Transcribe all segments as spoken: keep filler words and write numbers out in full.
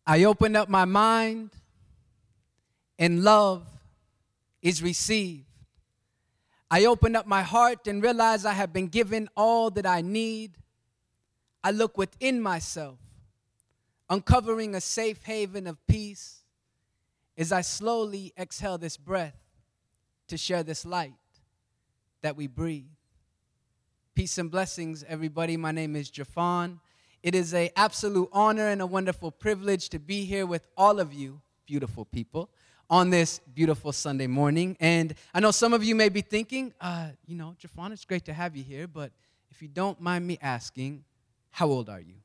I opened up my mind, and love is received. I opened up my heart and realized I have been given all that I need. I look within myself, uncovering a safe haven of peace as I slowly exhale this breath to share this light that we breathe. Peace and blessings, everybody. My name is Jafon. It is an absolute honor and a wonderful privilege to be here with all of you, beautiful people, on this beautiful Sunday morning. And I know some of you may be thinking, uh, you know, Jafon, it's great to have you here, but if you don't mind me asking, how old are you?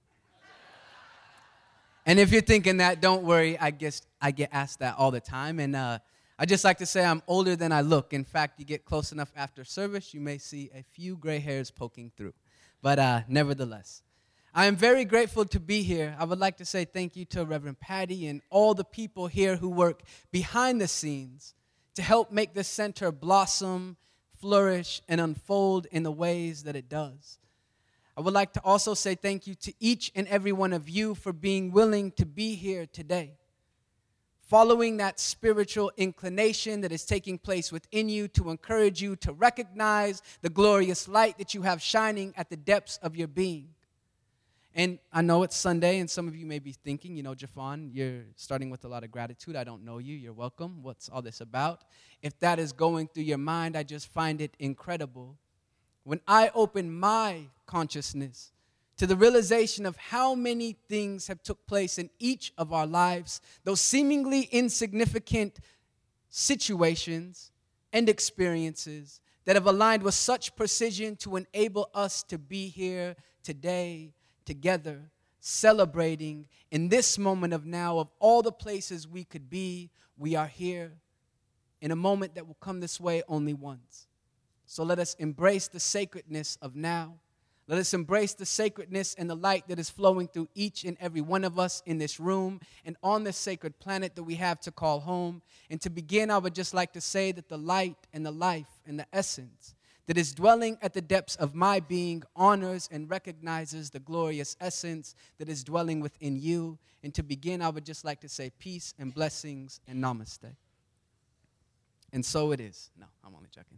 And if you're thinking that, don't worry. I guess I get asked that all the time. And uh, I just like to say I'm older than I look. In fact, you get close enough after service, you may see a few gray hairs poking through. But uh, nevertheless, I am very grateful to be here. I would like to say thank you to Reverend Patty and all the people here who work behind the scenes to help make this center blossom, flourish, and unfold in the ways that it does. I would like to also say thank you to each and every one of you for being willing to be here today, following that spiritual inclination that is taking place within you to encourage you to recognize the glorious light that you have shining at the depths of your being. And I know it's Sunday, and some of you may be thinking, you know, Jafon, you're starting with a lot of gratitude. I don't know you. You're welcome. What's all this about? If that is going through your mind, I just find it incredible when I open my consciousness to the realization of how many things have took place in each of our lives, those seemingly insignificant situations and experiences that have aligned with such precision to enable us to be here today together, celebrating in this moment of now. Of all the places we could be, we are here in a moment that will come this way only once. So let us embrace the sacredness of now. Let us embrace the sacredness and the light that is flowing through each and every one of us in this room and on this sacred planet that we have to call home. And to begin, I would just like to say that the light and the life and the essence that is dwelling at the depths of my being honors and recognizes the glorious essence that is dwelling within you. And to begin, I would just like to say peace and blessings and namaste. And so it is. No, I'm only joking.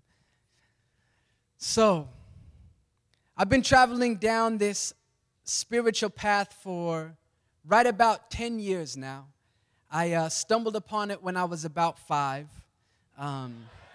So, I've been traveling down this spiritual path for right about ten years now. I uh, stumbled upon it when I was about five. Um,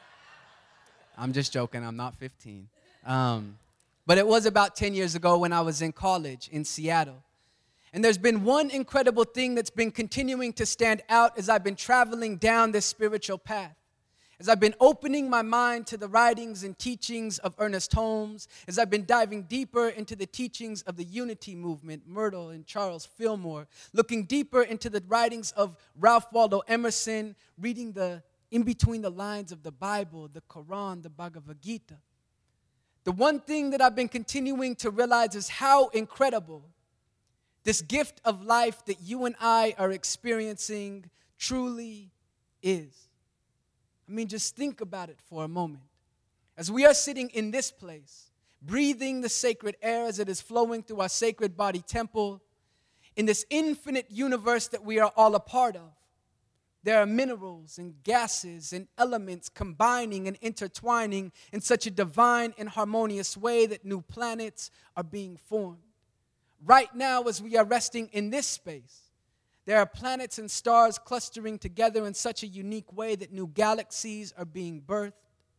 I'm just joking. I'm not fifteen. Um, but it was about ten years ago when I was in college in Seattle. And there's been one incredible thing that's been continuing to stand out as I've been traveling down this spiritual path. As I've been opening my mind to the writings and teachings of Ernest Holmes, as I've been diving deeper into the teachings of the Unity Movement, Myrtle and Charles Fillmore, looking deeper into the writings of Ralph Waldo Emerson, reading the in between the lines of the Bible, the Quran, the Bhagavad Gita. The one thing that I've been continuing to realize is how incredible this gift of life that you and I are experiencing truly is. I mean, just think about it for a moment. As we are sitting in this place, breathing the sacred air as it is flowing through our sacred body temple, in this infinite universe that we are all a part of, there are minerals and gases and elements combining and intertwining in such a divine and harmonious way that new planets are being formed. Right now, as we are resting in this space, there are planets and stars clustering together in such a unique way that new galaxies are being birthed.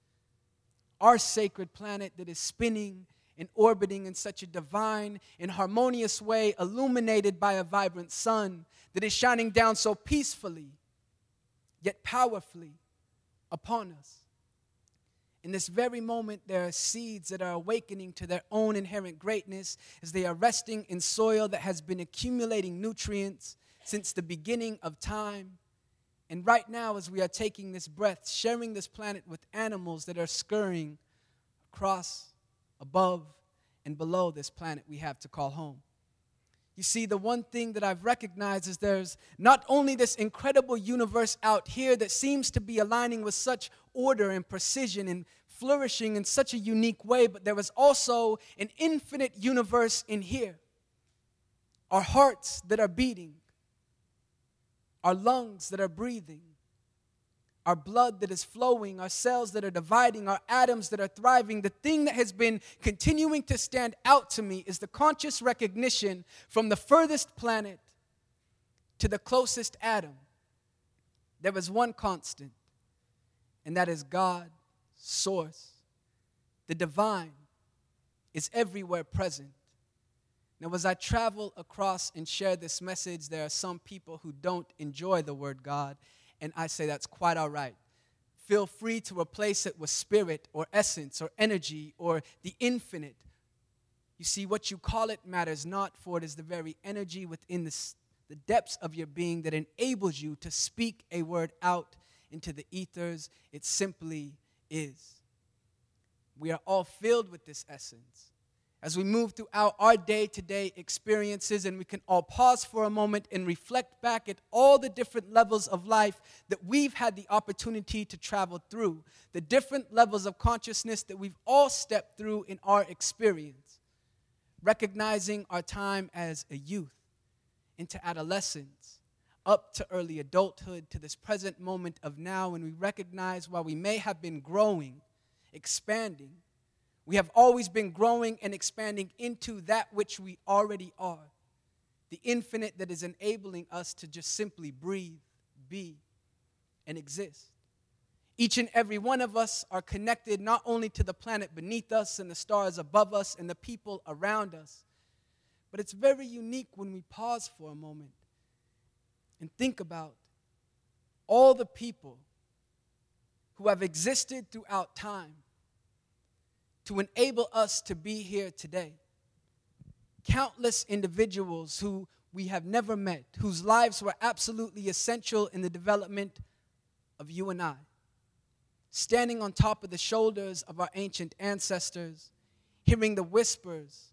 Our sacred planet that is spinning and orbiting in such a divine and harmonious way, illuminated by a vibrant sun that is shining down so peacefully, yet powerfully, upon us. In this very moment, there are seeds that are awakening to their own inherent greatness as they are resting in soil that has been accumulating nutrients since the beginning of time. And right now, as we are taking this breath, sharing this planet with animals that are scurrying across, above, and below this planet we have to call home. You see, the one thing that I've recognized is there's not only this incredible universe out here that seems to be aligning with such order and precision and flourishing in such a unique way, but there is also an infinite universe in here. Our hearts that are beating, our lungs that are breathing, our blood that is flowing, our cells that are dividing, our atoms that are thriving. The thing that has been continuing to stand out to me is the conscious recognition from the furthest planet to the closest atom. There is one constant, and that is God, source. The divine is everywhere present. Now, as I travel across and share this message, there are some people who don't enjoy the word God, and I say that's quite all right. Feel free to replace it with spirit or essence or energy or the infinite. You see, what you call it matters not, for it is the very energy within the, the depths of your being that enables you to speak a word out into the ethers. It simply is. We are all filled with this essence. As we move throughout our day-to-day experiences, and we can all pause for a moment and reflect back at all the different levels of life that we've had the opportunity to travel through, the different levels of consciousness that we've all stepped through in our experience, recognizing our time as a youth, into adolescence, up to early adulthood, to this present moment of now, when we recognize while we may have been growing, expanding, we have always been growing and expanding into that which we already are, the infinite that is enabling us to just simply breathe, be, and exist. Each and every one of us are connected not only to the planet beneath us and the stars above us and the people around us, but it's very unique when we pause for a moment and think about all the people who have existed throughout time to enable us to be here today. Countless individuals who we have never met, whose lives were absolutely essential in the development of you and I. Standing on top of the shoulders of our ancient ancestors, hearing the whispers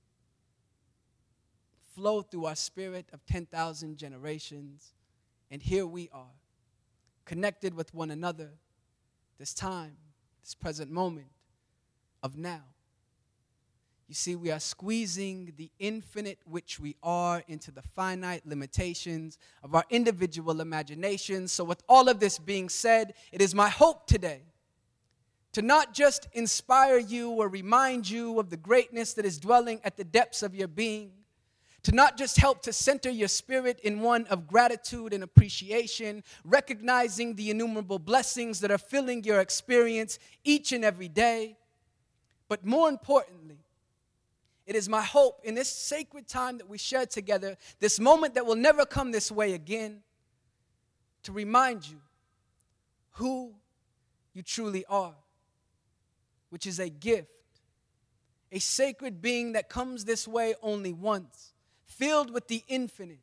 flow through our spirit of ten thousand generations. And here we are, connected with one another, this time, this present moment of now. You see, we are squeezing the infinite which we are into the finite limitations of our individual imaginations. So with all of this being said, it is my hope today to not just inspire you or remind you of the greatness that is dwelling at the depths of your being, to not just help to center your spirit in one of gratitude and appreciation, recognizing the innumerable blessings that are filling your experience each and every day, but more importantly, it is my hope in this sacred time that we share together, this moment that will never come this way again, to remind you who you truly are, which is a gift, a sacred being that comes this way only once, filled with the infinite.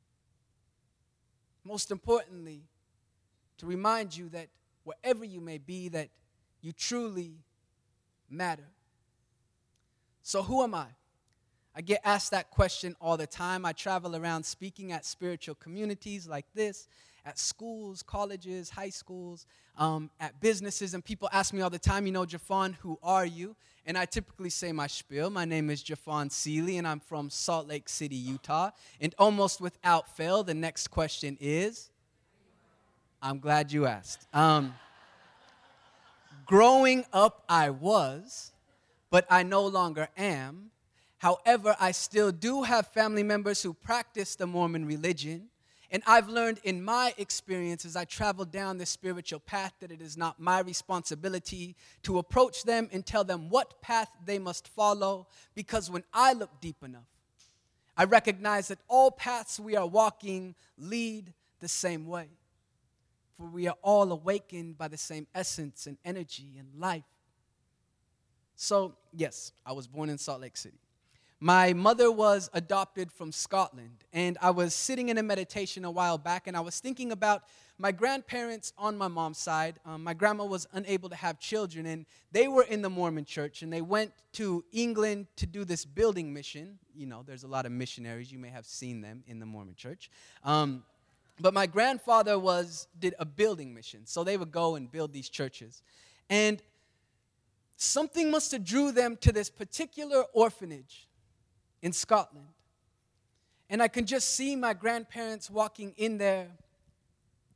Most importantly, to remind you that wherever you may be, that you truly matter. So who am I? I get asked that question all the time. I travel around speaking at spiritual communities like this, at schools, colleges, high schools, um, at businesses, and people ask me all the time, you know, Jafon, who are you? And I typically say my spiel. My name is Jafon Seeley, and I'm from Salt Lake City, Utah. And almost without fail, the next question is, I'm glad you asked. Um, growing up, I was, but I no longer am. However, I still do have family members who practice the Mormon religion, and I've learned in my experience as I travel down this spiritual path that it is not my responsibility to approach them and tell them what path they must follow, because when I look deep enough, I recognize that all paths we are walking lead the same way, for we are all awakened by the same essence and energy and life. So, yes, I was born in Salt Lake City. My mother was adopted from Scotland, and I was sitting in a meditation a while back, and I was thinking about my grandparents on my mom's side. Um, my grandma was unable to have children, and they were in the Mormon church, and they went to England to do this building mission. You know, there's a lot of missionaries. You may have seen them in the Mormon church. Um, but my grandfather was did a building mission, so they would go and build these churches. And something must have drew them to this particular orphanage in Scotland. And I can just see my grandparents walking in there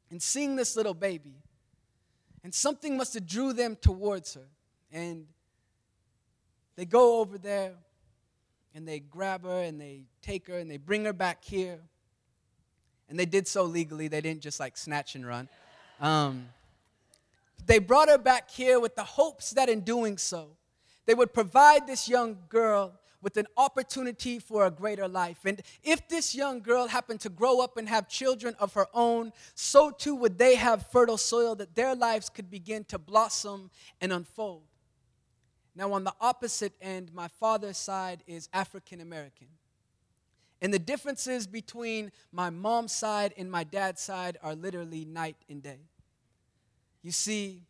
and seeing this little baby. And something must have drew them towards her. And they go over there, and they grab her, and they take her, and they bring her back here. And they did so legally. They didn't just like snatch and run. Um, they brought her back here with the hopes that in doing so, they would provide this young girl with an opportunity for a greater life. And if this young girl happened to grow up and have children of her own, so too would they have fertile soil that their lives could begin to blossom and unfold. Now, on the opposite end, my father's side is African American. And the differences between my mom's side and my dad's side are literally night and day. You see,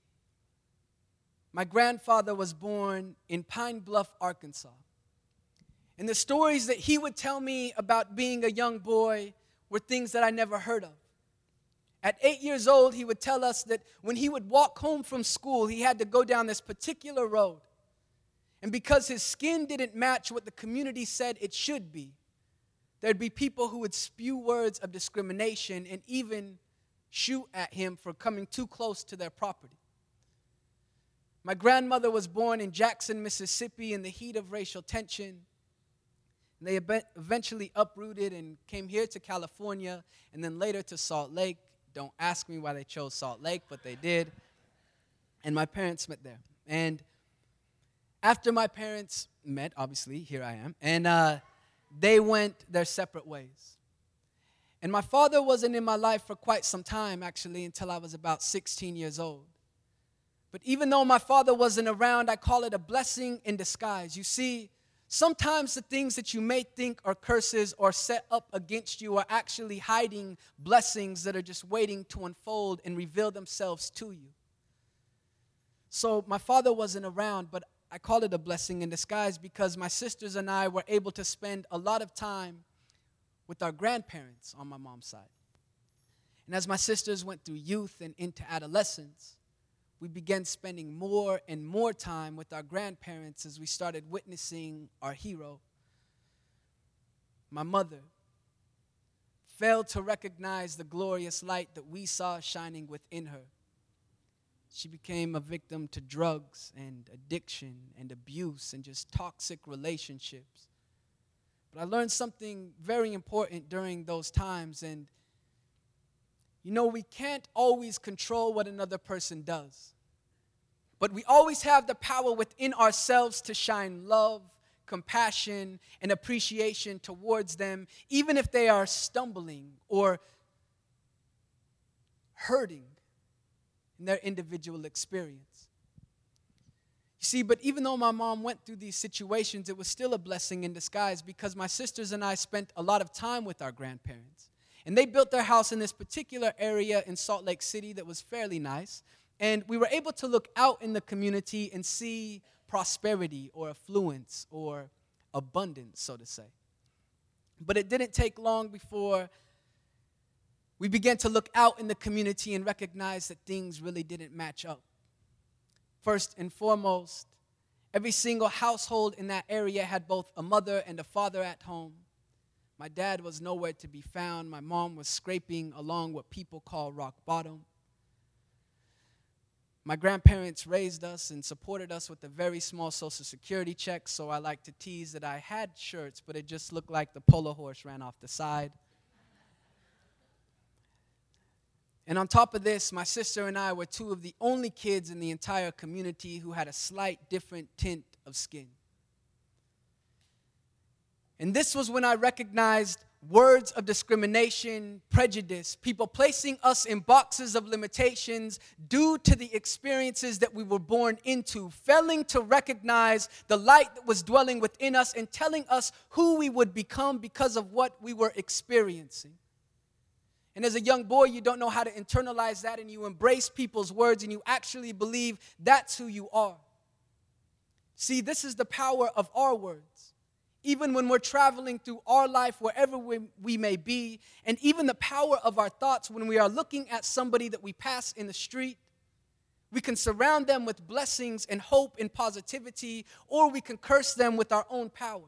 my grandfather was born in Pine Bluff, Arkansas. And the stories that he would tell me about being a young boy were things that I never heard of. At eight years old, he would tell us that when he would walk home from school, he had to go down this particular road. And because his skin didn't match what the community said it should be, there'd be people who would spew words of discrimination and even shoot at him for coming too close to their property. My grandmother was born in Jackson, Mississippi in the heat of racial tension. And they eventually uprooted and came here to California and then later to Salt Lake. Don't ask me why they chose Salt Lake, but they did. And my parents met there. And after my parents met, obviously, here I am, and uh, they went their separate ways. And my father wasn't in my life for quite some time, actually, until I was about sixteen years old. But even though my father wasn't around, I call it a blessing in disguise. You see, sometimes the things that you may think are curses or set up against you are actually hiding blessings that are just waiting to unfold and reveal themselves to you. So my father wasn't around, but I call it a blessing in disguise because my sisters and I were able to spend a lot of time with our grandparents on my mom's side. And as my sisters went through youth and into adolescence, we began spending more and more time with our grandparents as we started witnessing our hero. My mother failed to recognize the glorious light that we saw shining within her. She became a victim to drugs and addiction and abuse and just toxic relationships. But I learned something very important during those times. And, you know, we can't always control what another person does. But we always have the power within ourselves to shine love, compassion, and appreciation towards them, even if they are stumbling or hurting in their individual experience. You see, but even though my mom went through these situations, it was still a blessing in disguise because my sisters and I spent a lot of time with our grandparents. And they built their house in this particular area in Salt Lake City that was fairly nice. And we were able to look out in the community and see prosperity or affluence or abundance, so to say. But it didn't take long before we began to look out in the community and recognize that things really didn't match up. First and foremost, every single household in that area had both a mother and a father at home. My dad was nowhere to be found. My mom was scraping along what people call rock bottom. My grandparents raised us and supported us with a very small Social Security check, so I like to tease that I had shirts, but it just looked like the polo horse ran off the side. And on top of this, my sister and I were two of the only kids in the entire community who had a slight different tint of skin. And this was when I recognized words of discrimination, prejudice, people placing us in boxes of limitations due to the experiences that we were born into, failing to recognize the light that was dwelling within us and telling us who we would become because of what we were experiencing. And as a young boy, you don't know how to internalize that, and you embrace people's words, and you actually believe that's who you are. See, this is the power of our words. Even when we're traveling through our life, wherever we, we may be, and even the power of our thoughts when we are looking at somebody that we pass in the street, we can surround them with blessings and hope and positivity, or we can curse them with our own power.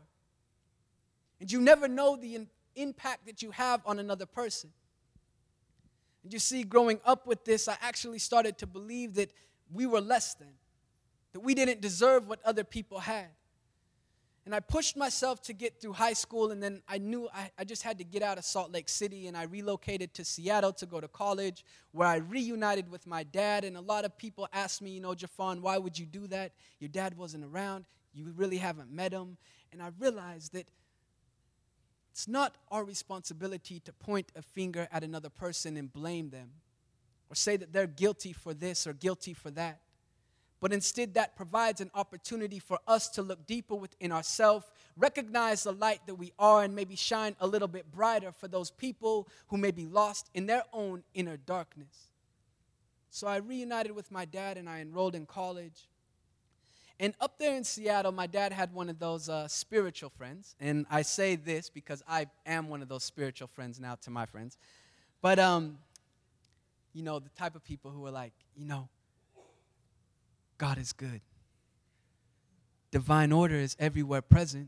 And you never know the in, impact that you have on another person. And you see, growing up with this, I actually started to believe that we were less than, that we didn't deserve what other people had. And I pushed myself to get through high school, and then I knew I, I just had to get out of Salt Lake City, and I relocated to Seattle to go to college, where I reunited with my dad. And a lot of people asked me, you know, Jafon, why would you do that? Your dad wasn't around. You really haven't met him. And I realized that it's not our responsibility to point a finger at another person and blame them or say that they're guilty for this or guilty for that. But instead, that provides an opportunity for us to look deeper within ourselves, recognize the light that we are, and maybe shine a little bit brighter for those people who may be lost in their own inner darkness. So I reunited with my dad, and I enrolled in college. And up there in Seattle, my dad had one of those uh, spiritual friends. And I say this because I am one of those spiritual friends now to my friends. But, um, you know, the type of people who are like, you know, God is good. Divine order is everywhere present.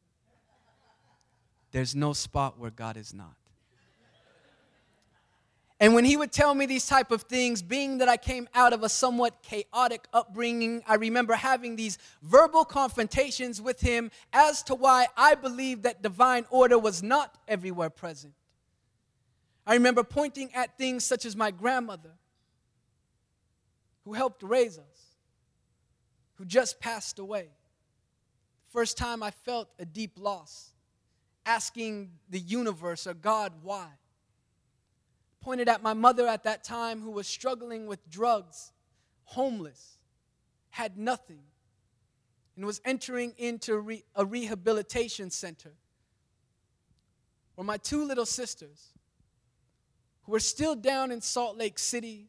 There's no spot where God is not. And when he would tell me these type of things, being that I came out of a somewhat chaotic upbringing, I remember having these verbal confrontations with him as to why I believed that divine order was not everywhere present. I remember pointing at things such as my grandmother, who helped raise us, who just passed away. First time I felt a deep loss, asking the universe or God why. Pointed at my mother at that time who was struggling with drugs, homeless, had nothing, and was entering into re- a rehabilitation center. Or my two little sisters who were still down in Salt Lake City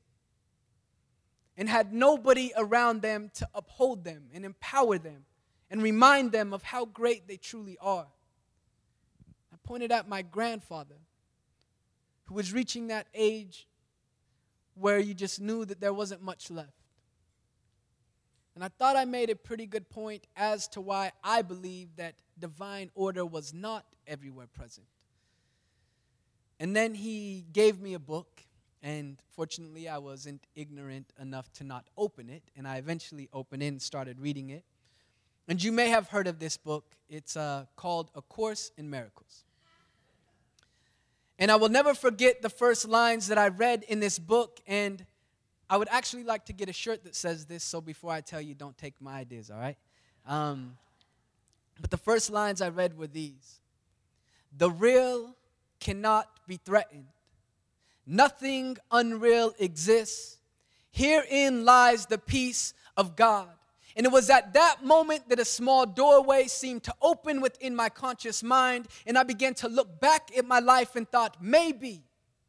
and had nobody around them to uphold them and empower them and remind them of how great they truly are. I pointed at my grandfather, who was reaching that age where you just knew that there wasn't much left. And I thought I made a pretty good point as to why I believe that divine order was not everywhere present. And then he gave me a book. And fortunately, I wasn't ignorant enough to not open it. And I eventually opened it and started reading it. And you may have heard of this book. It's uh, called A Course in Miracles. And I will never forget the first lines that I read in this book. And I would actually like to get a shirt that says this. So before I tell you, don't take my ideas, all right? Um, but the first lines I read were these. The real cannot be threatened. Nothing unreal exists. Herein lies the peace of God. And it was at that moment that a small doorway seemed to open within my conscious mind, and I began to look back at my life and thought, maybe,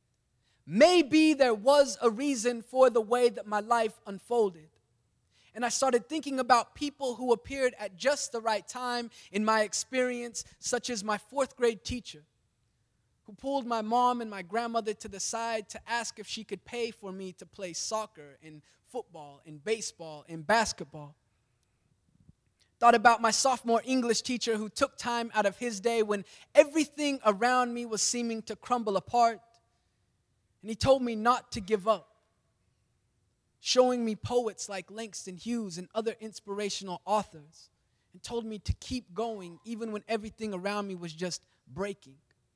maybe there was a reason for the way that my life unfolded. And I started thinking about people who appeared at just the right time in my experience, such as my fourth grade teacher, who pulled my mom and my grandmother to the side to ask if she could pay for me to play soccer and football and baseball and basketball. Thought about my sophomore English teacher who took time out of his day when everything around me was seeming to crumble apart. And he told me not to give up, showing me poets like Langston Hughes and other inspirational authors, and told me to keep going even when everything around me was just breaking.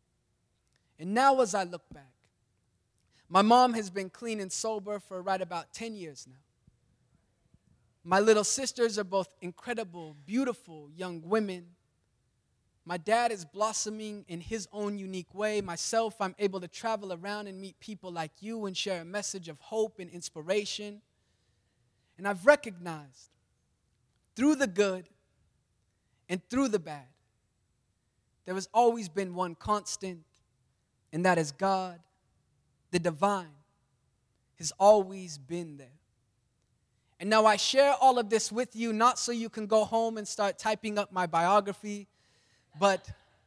And now as I look back, my mom has been clean and sober for right about ten years now. My little sisters are both incredible, beautiful young women. My dad is blossoming in his own unique way. Myself, I'm able to travel around and meet people like you and share a message of hope and inspiration. And I've recognized through the good and through the bad, there has always been one constant, and that is God, the divine, has always been there. And now I share all of this with you, not so you can go home and start typing up my biography, but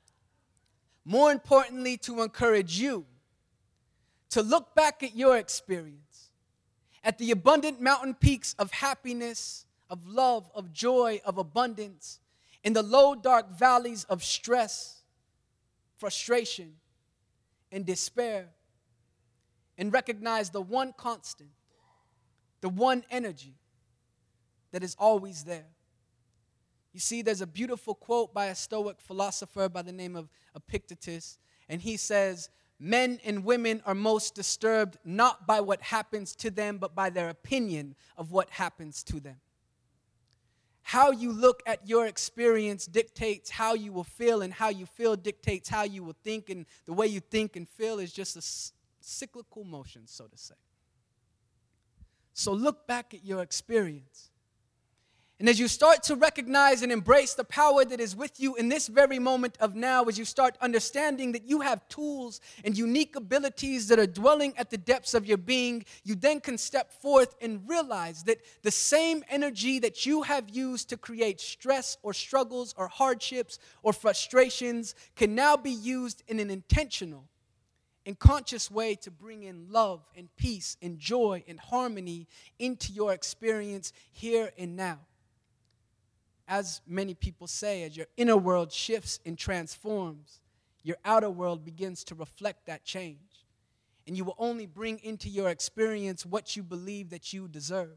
more importantly, to encourage you to look back at your experience, at the abundant mountain peaks of happiness, of love, of joy, of abundance, in the low, dark valleys of stress, frustration, and despair, and recognize the one constant, the one energy that is always there. You see, there's a beautiful quote by a Stoic philosopher by the name of Epictetus, and he says, men and women are most disturbed not by what happens to them, but by their opinion of what happens to them. How you look at your experience dictates how you will feel, and how you feel dictates how you will think, and the way you think and feel is just a cyclical motion, so to say. So look back at your experience. And as you start to recognize and embrace the power that is with you in this very moment of now, as you start understanding that you have tools and unique abilities that are dwelling at the depths of your being, you then can step forth and realize that the same energy that you have used to create stress or struggles or hardships or frustrations can now be used in an intentional and conscious way to bring in love and peace and joy and harmony into your experience here and now. As many people say, as your inner world shifts and transforms, your outer world begins to reflect that change. And you will only bring into your experience what you believe that you deserve.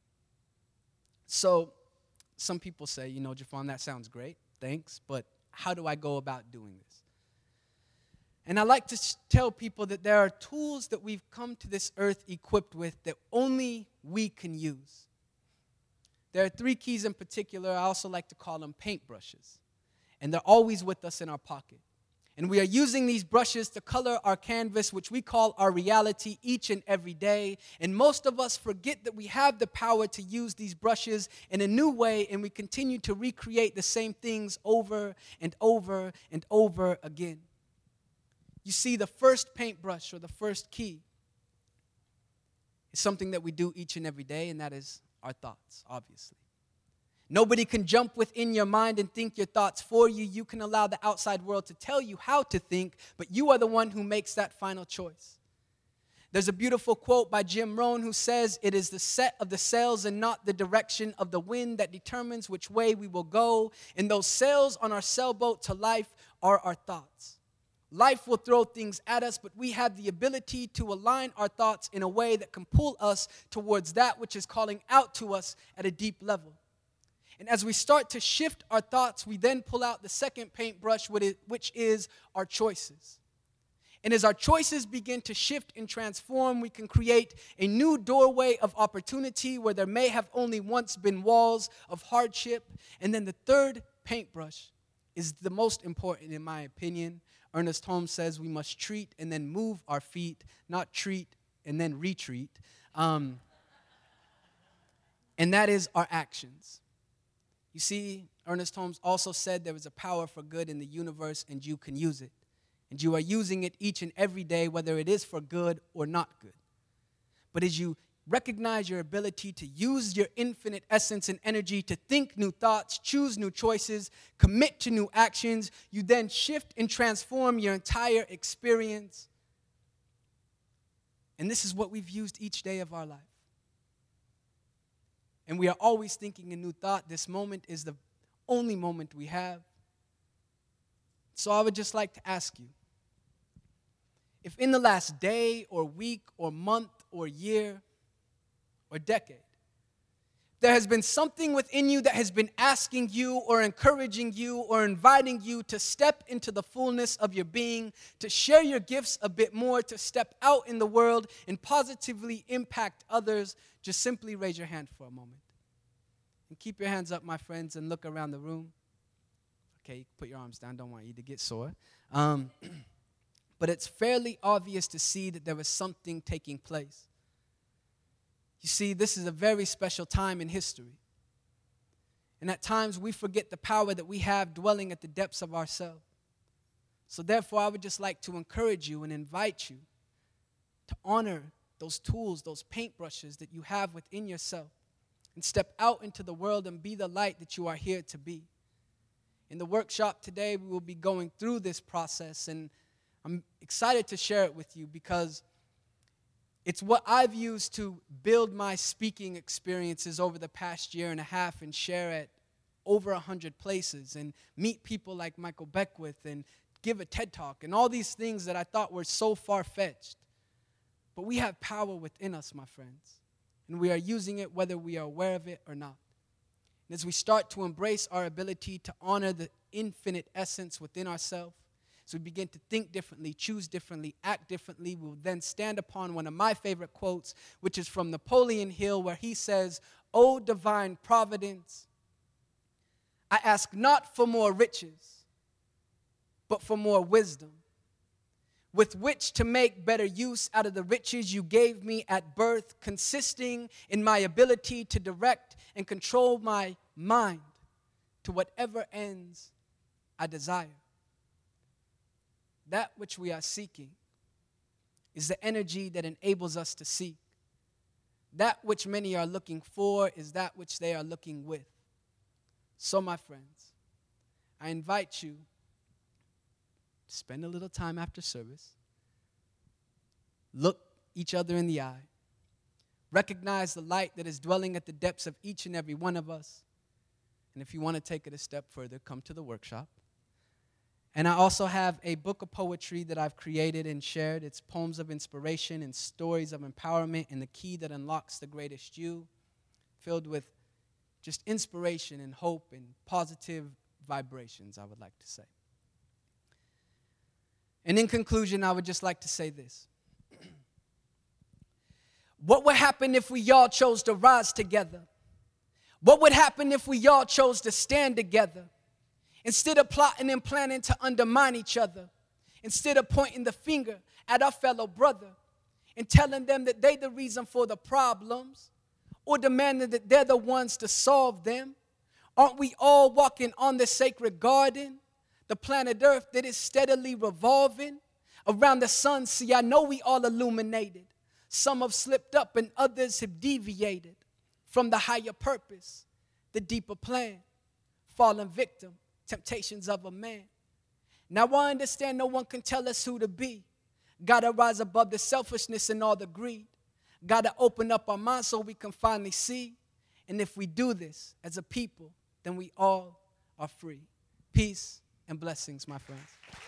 So, some people say, you know, Jafon, that sounds great, thanks, but how do I go about doing this? And I like to tell people that there are tools that we've come to this earth equipped with that only we can use. There are three keys in particular. I also like to call them paintbrushes. And they're always with us in our pocket. And we are using these brushes to color our canvas, which we call our reality, each and every day. And most of us forget that we have the power to use these brushes in a new way, and we continue to recreate the same things over and over and over again. You see, the first paintbrush or the first key is something that we do each and every day, and that is our thoughts, obviously. Nobody can jump within your mind and think your thoughts for you. You can allow the outside world to tell you how to think, but you are the one who makes that final choice. There's a beautiful quote by Jim Rohn who says, "It is the set of the sails and not the direction of the wind that determines which way we will go. And those sails on our sailboat to life are our thoughts." Life will throw things at us, but we have the ability to align our thoughts in a way that can pull us towards that which is calling out to us at a deep level. And as we start to shift our thoughts, we then pull out the second paintbrush, which is our choices. And as our choices begin to shift and transform, we can create a new doorway of opportunity where there may have only once been walls of hardship. And then the third paintbrush is the most important, in my opinion. Ernest Holmes says we must treat and then move our feet, not treat and then retreat. Um, and that is our actions. You see, Ernest Holmes also said there is a power for good in the universe and you can use it. And you are using it each and every day, whether it is for good or not good. But as you recognize your ability to use your infinite essence and energy to think new thoughts, choose new choices, commit to new actions, you then shift and transform your entire experience. And this is what we've used each day of our life. And we are always thinking a new thought. This moment is the only moment we have. So I would just like to ask you, if in the last day or week or month or year or decade, there has been something within you that has been asking you or encouraging you or inviting you to step into the fullness of your being, to share your gifts a bit more, to step out in the world and positively impact others, just simply raise your hand for a moment. And keep your hands up, my friends, and look around the room. Okay, put your arms down. Don't want you to get sore. Um, but it's fairly obvious to see that there is something taking place. You see, this is a very special time in history. And at times we forget the power that we have dwelling at the depths of ourselves. So therefore, I would just like to encourage you and invite you to honor those tools, those paintbrushes that you have within yourself, and step out into the world and be the light that you are here to be. In the workshop today, we will be going through this process, and I'm excited to share it with you because it's what I've used to build my speaking experiences over the past year and a half and share at over one hundred places and meet people like Michael Beckwith and give a TED Talk and all these things that I thought were so far-fetched. But we have power within us, my friends, and we are using it whether we are aware of it or not. And as we start to embrace our ability to honor the infinite essence within ourselves, as we begin to think differently, choose differently, act differently, we will then stand upon one of my favorite quotes, which is from Napoleon Hill, where he says, "O divine providence, I ask not for more riches, but for more wisdom, with which to make better use out of the riches you gave me at birth, consisting in my ability to direct and control my mind to whatever ends I desire." That which we are seeking is the energy that enables us to seek. That which many are looking for is that which they are looking with. So, my friends, I invite you to spend a little time after service, look each other in the eye, recognize the light that is dwelling at the depths of each and every one of us, and if you want to take it a step further, come to the workshop. And I also have a book of poetry that I've created and shared. It's poems of inspiration and stories of empowerment and the key that unlocks the greatest you, filled with just inspiration and hope and positive vibrations, I would like to say. And in conclusion, I would just like to say this. What would happen if we all chose to rise together? What would happen if we all chose to stand together? Instead of plotting and planning to undermine each other, instead of pointing the finger at our fellow brother and telling them that they're the reason for the problems or demanding that they're the ones to solve them, aren't we all walking on the sacred garden, the planet Earth that is steadily revolving around the sun? See, I know we all illuminated. Some have slipped up and others have deviated from the higher purpose, the deeper plan, fallen victim, temptations of a man. Now I understand no one can tell us who to be. Gotta rise above the selfishness and all the greed. Gotta open up our minds so we can finally see. And if we do this as a people, then we all are free. Peace and blessings, my friends.